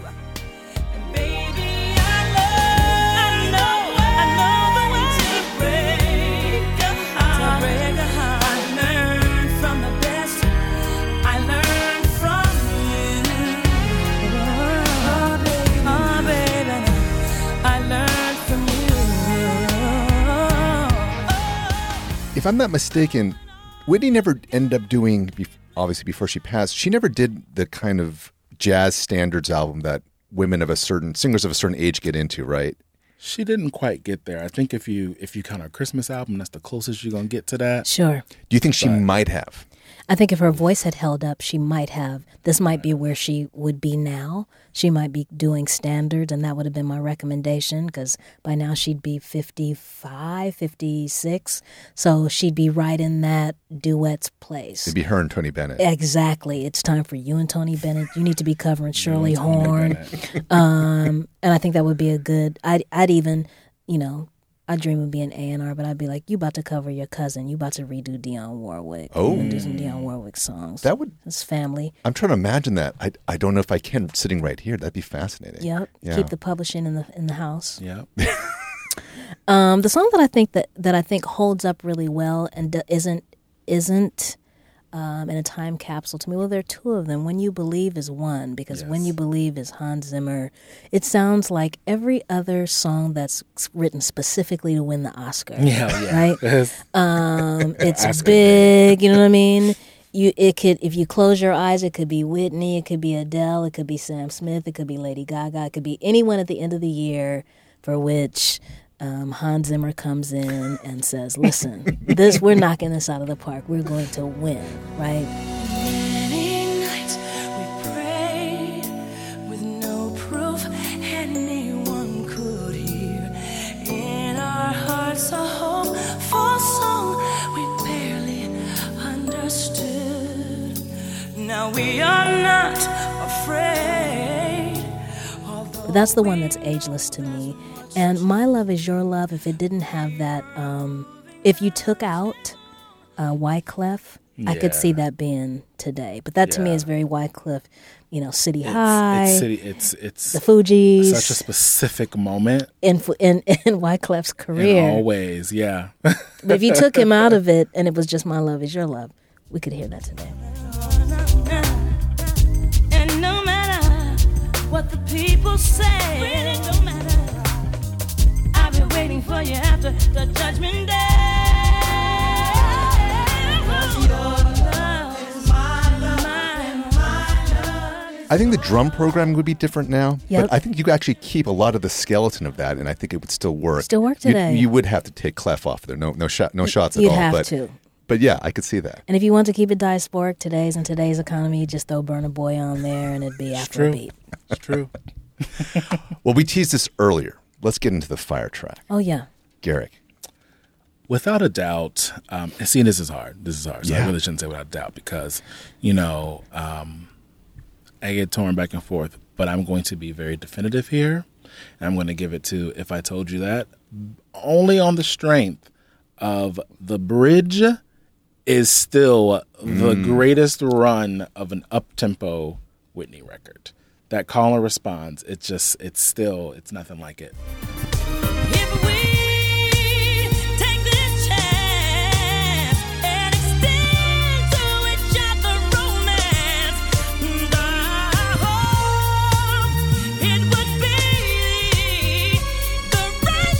If I'm not mistaken, Whitney never ended up doing, obviously before she passed, she never did the kind of jazz standards album that women of a certain, singers of a certain age get into, right? She didn't quite get there. I think if you if you count her Christmas album, that's the closest you're going to get to that. Sure. Do you think she but, might have? I think if her voice had held up, she might have. This might be where she would be now. She might be doing standards, and that would have been my recommendation because by now she'd be fifty-five, fifty-six. So she'd be right in that duets place. It'd be her and Tony Bennett. Exactly. It's time for you and Tony Bennett. You need to be covering Shirley Horn. um, and I think that would be a good, I'd, I'd even, you know, I dream of being A and R, but I'd be like, you about to cover your cousin. You about to redo Dionne Warwick. Oh. You do some Dionne Warwick songs. That would... It's family. I'm trying to imagine that. I, I don't know if I can sitting right here. That'd be fascinating. Yep. Yeah. Keep the publishing in the in the house. Yep. um, the song that I think that, that I think holds up really well and d- isn't isn't um, in a time capsule to me. Well, there are two of them. When You Believe is one, because Yes. When You Believe is Hans Zimmer. It sounds like every other song that's written specifically to win the Oscar. Yeah, yeah. Right? Yes. Um, it's Oscar big, you know what I mean? You, it could, if you close your eyes, it could be Whitney, it could be Adele, it could be Sam Smith, it could be Lady Gaga, it could be anyone at the end of the year for which um, Hans Zimmer comes in and says, listen, this we're knocking this out of the park. We're going to win, right? Many nights we prayed with no proof anyone could hear. In our hearts a hopeful song we barely understood. Now we are not afraid. But that's the one that's ageless to me. And My Love Is Your Love, if it didn't have that, um, if you took out uh, Wyclef I could Yeah. see that being today. But that to me Yeah. is very Wycliffe, you know, City It's, High, it's city. It's it's the Fugees. such a specific moment in, in, in Wycleff's in career. all ways. Yeah. But if you took him out of it and it was just My Love Is Your Love, we could hear that today. And no matter what the people say, really don't matter. I've been waiting for you after the judgment day. 'Cause your love is my love, my love. I think the drum programming would be different now, Yep. but I think you could actually keep a lot of the skeleton of that, and I think it would still work. Still work You- today. You, would have to take Clef off there. No, no shot, no shots at You'd all. have but, to. But yeah, I could see that. And if you want to keep it diasporic, today's in today's economy, just throw Burna Boy on there and it'd be after a true. beat. It's true. Well, we teased this earlier. Let's get into the fire track. Oh, yeah. Garrick. Without a doubt, um, and seeing this is hard. This is hard. So Yeah. I really shouldn't say without a doubt because, you know, um, I get torn back and forth, but I'm going to be very definitive here. And I'm going to give it to If I Told You That, only on the strength of the bridge is still the greatest run of an up-tempo Whitney record. That call and response, it's just, it's still, it's nothing like it. If we take this chance and extend to each other romance, I hope it would be the right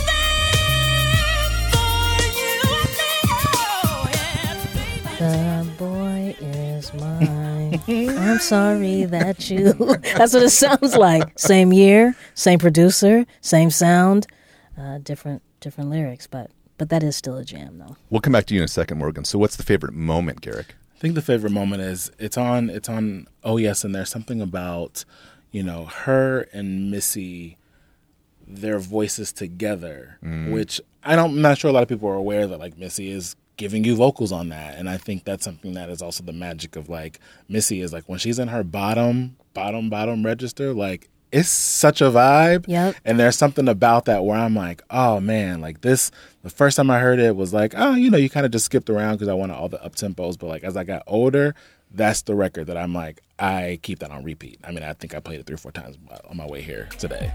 thing for you and me. Oh, yes, The boy is mine. I'm sorry that you. That's what it sounds like. Same year, same producer, same sound, uh, different different lyrics, but but that is still a jam, though. We'll come back to you in a second, Morgan. So what's the favorite moment, Garrick? I think the favorite moment is it's on it's on Oh Yes, and there's something about, you know, her and Missy, their voices together, which I don't I'm not sure a lot of people are aware that like Missy is giving you vocals on that. And I think that's something that is also the magic of like Missy is like when she's in her bottom, bottom, bottom register, like it's such a vibe. Yep. And there's something about that where I'm like, oh man, like this, the first time I heard it was like, oh, you know, you kind of just skipped around because I wanted all the up tempos. But like as I got older, that's the record that I'm like, I keep that on repeat. I mean, I think I played it three or four times on my way here today.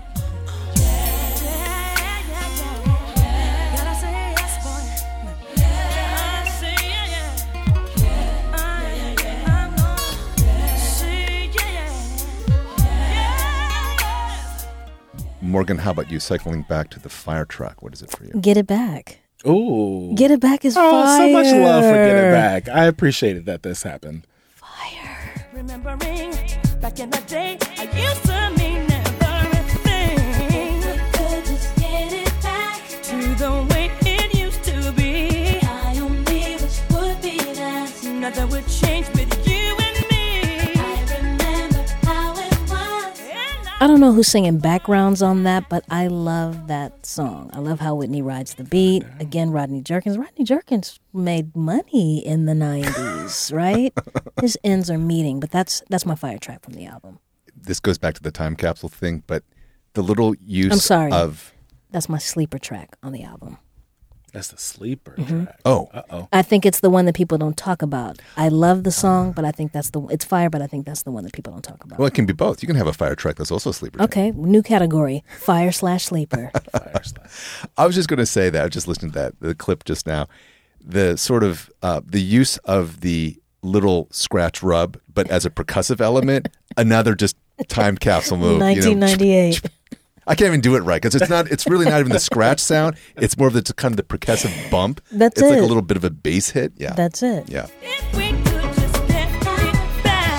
Morgan, how about you cycling back to the fire track? What is it for you? Get It Back. Ooh. Get It Back is Oh, fire. so much love for Get It Back. I appreciated that this happened. Remembering back in the day, I used to mean everything. Just get it back to the way it used to be. I only wish would be that nothing would change with you and me. I remember how it was. I don't know who's singing backgrounds on that, but I love that song. I love how Whitney rides the beat. Again, Rodney Jerkins. Rodney Jerkins made money in the nineties, right? His ends are meeting, but that's that's my fire track from the album. This goes back to the time capsule thing, but the little use I'm sorry. of... That's my sleeper track on the album. That's the sleeper Mm-hmm. track. Oh. Uh-oh. I think it's the one that people don't talk about. I love the song, but I think that's the it's fire, but I think that's the one that people don't talk about. Well, it can be both. You can have a fire track that's also a sleeper track. Okay, new category: fire slash sleeper. Fire slash. I was just going to say that. I was just listening to that, the clip just now. The sort of, uh, the use of the little scratch rub, but as a percussive element, another just time capsule move. nineteen ninety-eight. You know? I can't even do it right because it's not. It's really not even the scratch sound. It's more of the kind of the percussive bump. That's it's like it. a little bit of a bass hit. Yeah, That's it. yeah. If we could just get it back.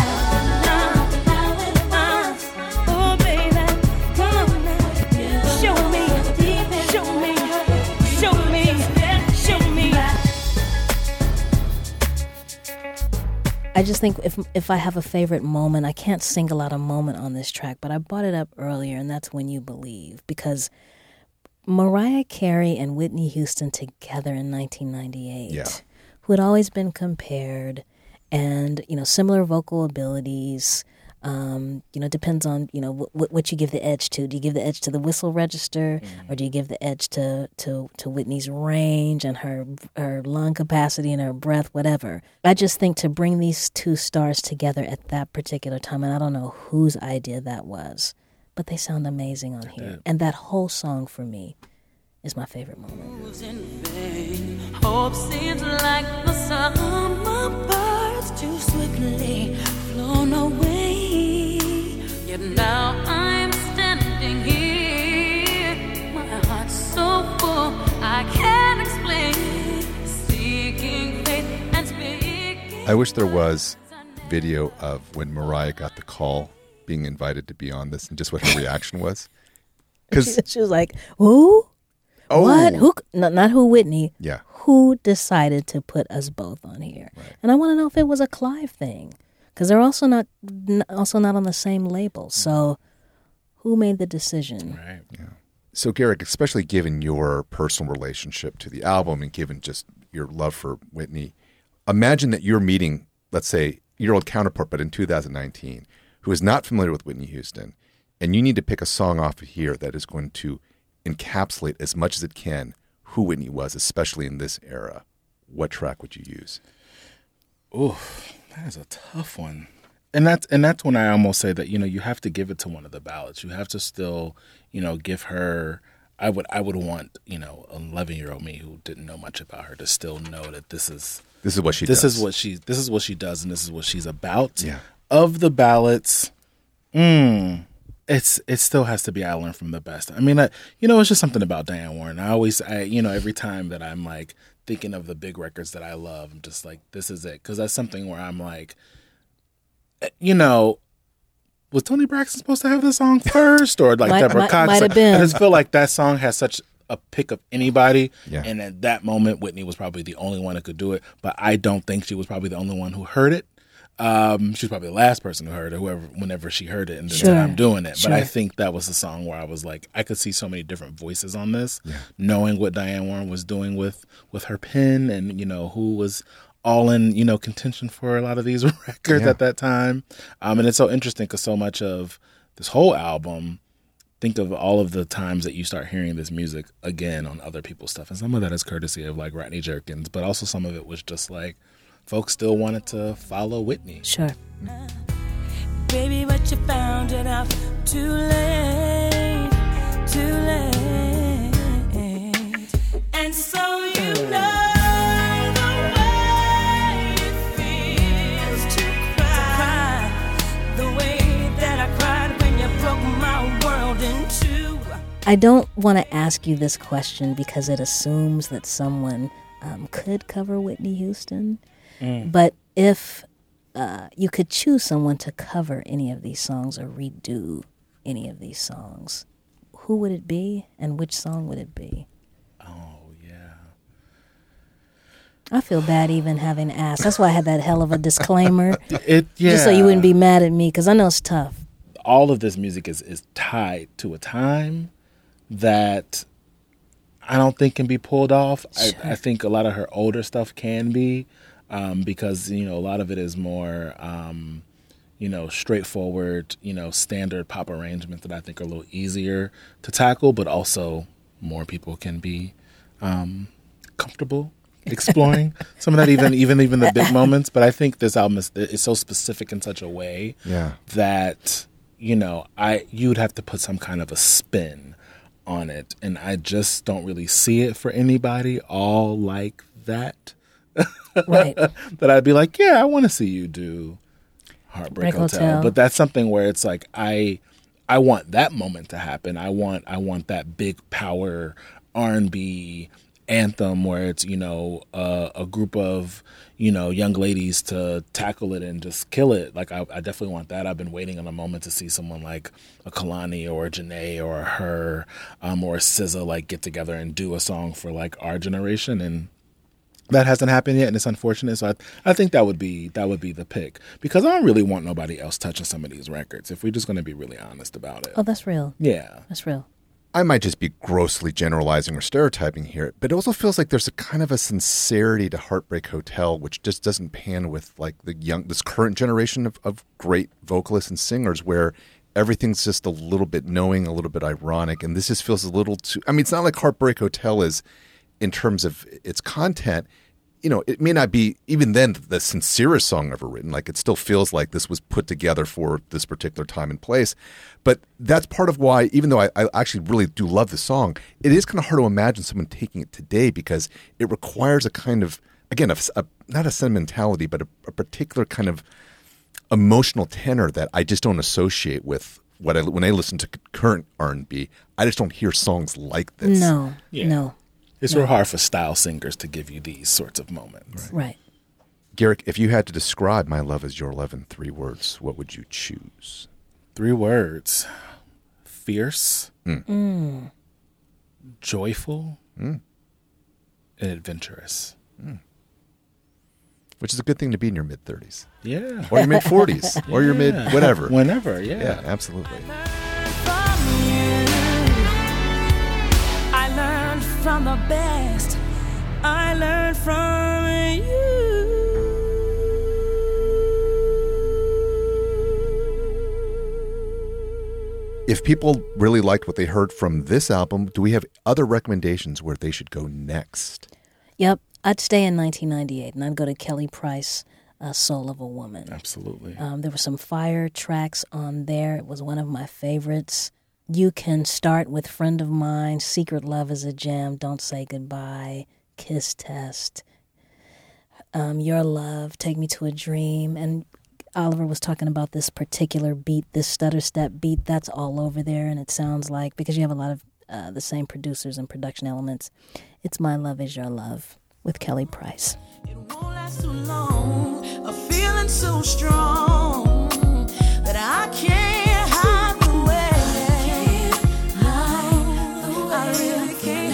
Oh, baby, come on now. Show me, show me, show me, show me. I just think if if I have a favorite moment, I can't single out a moment on this track, but I brought it up earlier, and that's When You Believe, because Mariah Carey and Whitney Houston together in nineteen ninety-eight, Yeah. who had always been compared, and you know, similar vocal abilities, Um, you know, depends on, you know, what, what you give the edge to. Do you give the edge to the whistle register, mm. or do you give the edge to, to, to Whitney's range and her her lung capacity and her breath, whatever? I just think to bring these two stars together at that particular time, and I don't know whose idea that was, but they sound amazing on here. Yeah. And that whole song for me is my favorite moment. Hope seems like the summer birds too swiftly flown away. Yet now I'm standing here, my heart's so full I can't explain. Seeking faith and speaking. I wish there was video of when Mariah got the call being invited to be on this and just what her reaction was. Because she, she was like, "Who? Oh. What? Who? No, not who Whitney. Yeah. Who decided to put us both on here?" Right. And I want to know if it was a Clive thing, because they're also not also not on the same label. So, who made the decision? Right. Yeah. So, Garrick, especially given your personal relationship to the album and given just your love for Whitney, imagine that you're meeting, let's say, your old counterpart, but in two thousand nineteen, who is not familiar with Whitney Houston, and you need to pick a song off of here that is going to encapsulate as much as it can who Whitney was, especially in this era. What track would you use? Oh, that is a tough one. And that's and that's when I almost say that, you know, you have to give it to one of the ballads. You have to still, you know, give her. I would I would want, you know, an eleven-year-old me who didn't know much about her to still know that this is this is what she this does. is what she this is what she does and this is what she's about. Yeah. Of the ballads, mm, It's it still has to be I Learned from the Best. I mean, I, you know, it's just something about Diane Warren. I always, I you know, every time that I'm like thinking of the big records that I love, I'm just like, this is it. Because that's something where I'm like, you know, was Toni Braxton supposed to have the song first? Or like might, Deborah might, Cox? Might have been. I just feel like that song has such a pick of anybody. Yeah. And at that moment, Whitney was probably the only one that could do it. But I don't think she was probably the only one who heard it. Um, she was probably the last person who heard it, whoever, whenever she heard it, and then sure. said, I'm doing it. Sure. But I think that was a song where I was like, I could see so many different voices on this, yeah. knowing what Diane Warren was doing with, with her pen and, you know, who was all in, you know, contention for a lot of these records yeah. at that time. Um, and it's so interesting because so much of this whole album, think of all of the times that you start hearing this music again on other people's stuff. And some of that is courtesy of like Rodney Jerkins, but also some of it was just like, folks still wanted to follow Whitney. Sure. Baby, but you found it out too late, too late. And so you know the way it feels to cry, the way that I cried when you broke my world in two. I don't want to ask you this question because it assumes that someone um, could cover Whitney Houston. Mm. But if uh, you could choose someone to cover any of these songs or redo any of these songs, who would it be and which song would it be? Oh, yeah. I feel bad even having asked. That's why I had that hell of a disclaimer. It, yeah. Just so you wouldn't be mad at me, because I know it's tough. All of this music is, is tied to a time that I don't think can be pulled off. Sure. I, I think a lot of her older stuff can be. Um, because, you know, a lot of it is more, um, you know, straightforward, you know, standard pop arrangements that I think are a little easier to tackle, but also more people can be um, comfortable exploring some of that, even even even the big moments. But I think this album is, is so specific in such a way yeah. that, you know, I you'd have to put some kind of a spin on it. And I just don't really see it for anybody all like that. Right. That I'd be like, yeah, I want to see you do Heartbreak Hotel. Hotel. But that's something where it's like I I want that moment to happen. I want I want that big power R and B anthem where it's, you know, uh, a group of, you know, young ladies to tackle it and just kill it. Like I, I definitely want that. I've been waiting on a moment to see someone like a Kalani or a Janae or a Her um, or a S Z A like get together and do a song for like our generation, and that hasn't happened yet, and it's unfortunate. So I, I think that would be that would be the pick, because I don't really want nobody else touching some of these records if we're just going to be really honest about it. Oh, that's real. Yeah. That's real. I might just be grossly generalizing or stereotyping here, but it also feels like there's a kind of a sincerity to Heartbreak Hotel, which just doesn't pan with like the young, this current generation of, of great vocalists and singers, where everything's just a little bit knowing, a little bit ironic, and this just feels a little too. I mean, it's not like Heartbreak Hotel is, in terms of its content. You know, it may not be even then the sincerest song ever written. Like, it still feels like this was put together for this particular time and place. But that's part of why, even though I, I actually really do love the song, it is kind of hard to imagine someone taking it today, because it requires a kind of, again, a, a, not a sentimentality, but a, a particular kind of emotional tenor that I just don't associate with what I, when I listen to current R and B. I just don't hear songs like this. No, Yeah. no. It's no. real hard for style singers to give you these sorts of moments. Right. Garrick, if you had to describe My Love Is Your Love in three words, what would you choose? Three words. Fierce, Mm. Mm. joyful, Mm. and adventurous. Mm. Which is a good thing to be in your mid-thirties. Yeah. Or your mid-forties. Or your mid Yeah. whatever. Whenever, yeah. Yeah, absolutely. I learned from the best. I learned from you. If people really liked what they heard from this album, do we have other recommendations where they should go next? Yep. I'd stay in nineteen ninety-eight, and I'd go to Kelly Price, uh, Soul of a Woman. Absolutely. Um, there were some fire tracks on there. It was one of my favorites. You can start with Friend of Mine, Secret Love is a Jam, Don't Say Goodbye, Kiss Test, um, Your Love, Take Me to a Dream. And Oliver was talking about this particular beat, this stutter step beat, that's all over there. And it sounds like, because you have a lot of uh, the same producers and production elements, it's My Love Is Your Love with Kelly Price. It won't last too long. A feeling so strong that I can't hide the way. I really can't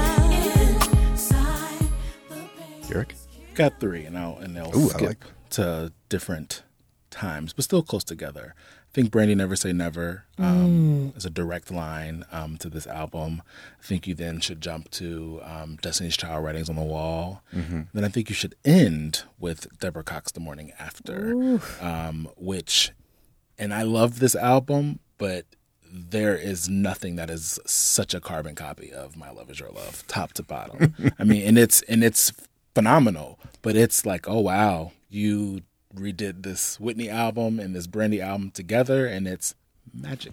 hide inside the pain. Garrick? Got three, and I'll and they'll Ooh, I skip like- to different times, but still close together. I think Brandy Never Say Never um, Mm. is a direct line um, to this album. I think you then should jump to um, Destiny's Child, Writings on the Wall. Mm-hmm. Then I think you should end with Deborah Cox, The Morning After, um, which, and I love this album, but there is nothing that is such a carbon copy of My Love Is Your Love, top to bottom. I mean, and it's and it's phenomenal, but it's like, oh wow, you redid this Whitney album and this Brandy album together, and it's magic.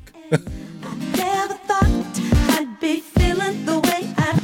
Never thought I'd be feeling the way I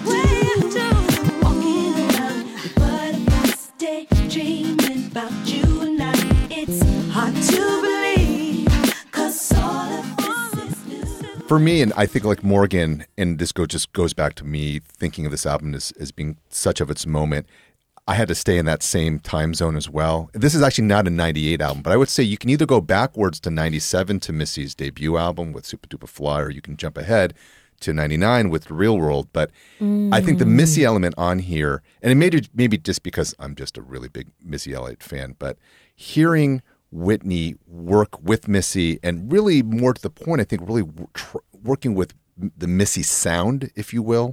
do. Walking around, but I stay dreaming about you and I. It's hard to believe, 'cause all of this is new. For me, and I think like Morgan, and this go just goes back to me thinking of this album as, as being such of its moment, I had to stay in that same time zone as well. This is actually not a ninety-eight album, but I would say you can either go backwards to ninety-seven to Missy's debut album with Super Duper Fly, or you can jump ahead to ninety-nine with The Real World. But Mm. I think the Missy element on here, and it may maybe just because I'm just a really big Missy Elliott fan, but hearing Whitney work with Missy, and really more to the point, I think really tr- working with the Missy sound, if you will,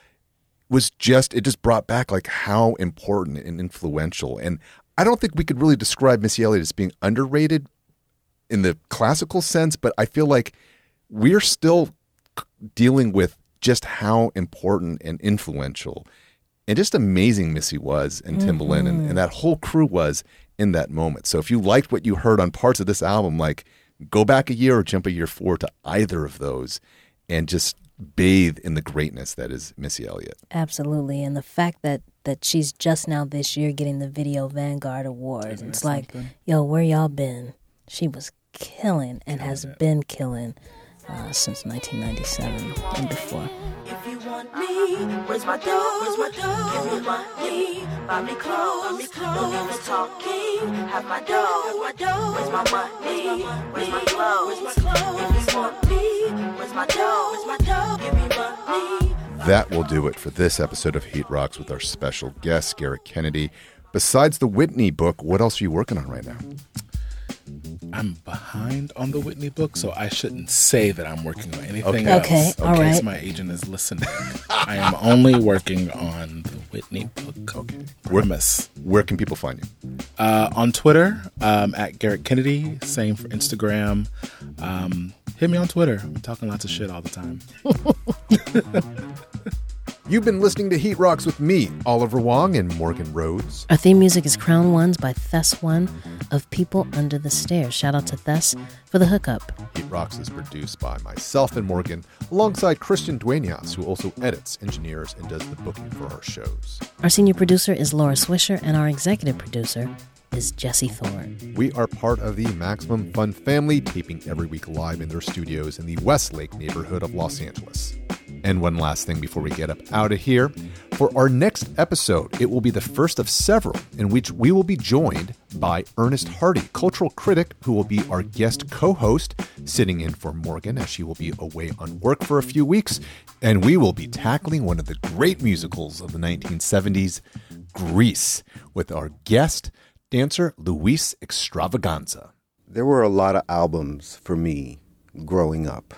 was just, it just brought back like how important and influential. And I don't think we could really describe Missy Elliott as being underrated in the classical sense, but I feel like we're still c- dealing with just how important and influential and just amazing Missy was, and Timbaland and, and that whole crew was in that moment. So if you liked what you heard on parts of this album, like go back a year or jump a year forward to either of those and just bathe in the greatness that is Missy Elliott. Absolutely. And the fact that, that she's just now this year getting the Video Vanguard Award. Isn't It's that like, something? yo, where y'all been? She was killing and has it. been killing uh, since nineteen ninety-seven and before. If you want me, where's my dough? Where's my dough? Give me money, buy me clothes, don't need no talking. Have my dough, have my dough. Where's my money? Where's my clothes? Where's my clothes? If you want me, where's my dough? Where's my dough? Give me money. That will do it for this episode of Heat Rocks with our special guest, Garrick Kennedy. Besides the Whitney book, what else are you working on right now? I'm behind on the Whitney book, so I shouldn't say that I'm working on anything Okay. else. Okay, all in case right. my agent is listening. I am only working on the Whitney book. Okay. Promise. Where can people find you? Uh, on Twitter, um, at Garrett Kennedy. Same for Instagram. Um, hit me on Twitter. I'm talking lots of shit all the time. You've been listening to Heat Rocks with me, Oliver Wong, and Morgan Rhodes. Our theme music is Crown Ones by Thess One of People Under the Stairs. Shout out to Thess for the hookup. Heat Rocks is produced by myself and Morgan, alongside Christian Duenas, who also edits, engineers, and does the booking for our shows. Our senior producer is Laura Swisher, and our executive producer is Jesse Thorne. We are part of the Maximum Fun family, taping every week live in their studios in the Westlake neighborhood of Los Angeles. And one last thing before we get up out of here. For our next episode, it will be the first of several in which we will be joined by Ernest Hardy, cultural critic, who will be our guest co-host, sitting in for Morgan as she will be away on work for a few weeks. And we will be tackling one of the great musicals of the nineteen seventies, Grease, with our guest, dancer Luis Extravaganza. There were a lot of albums for me growing up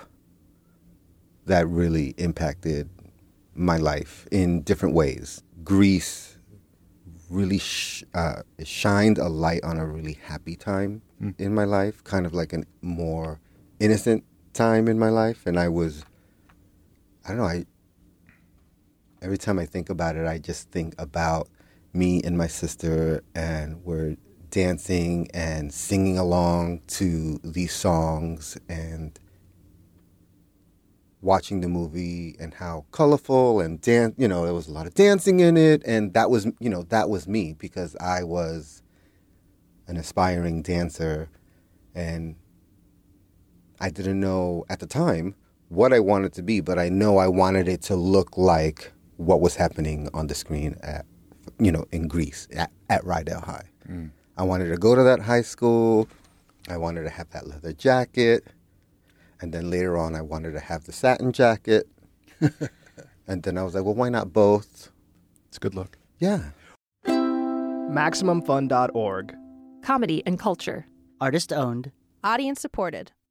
that really impacted my life in different ways. Grease really sh- uh, shined a light on a really happy time mm. in my life, kind of like a more innocent time in my life. And I was, I don't know, I every time I think about it, I just think about me and my sister, and we're dancing and singing along to these songs and watching the movie and how colorful and dance, you know, there was a lot of dancing in it. And that was, you know, that was me, because I was an aspiring dancer and I didn't know at the time what I wanted to be, but I know I wanted it to look like what was happening on the screen at, you know, in Grease at, at Rydell High. Mm. I wanted to go to that high school. I wanted to have that leather jacket. And then later on, I wanted to have the satin jacket. And then I was like, well, why not both? It's a good look. Yeah. Maximum Fun dot org. Comedy and culture. Artist owned. Audience supported.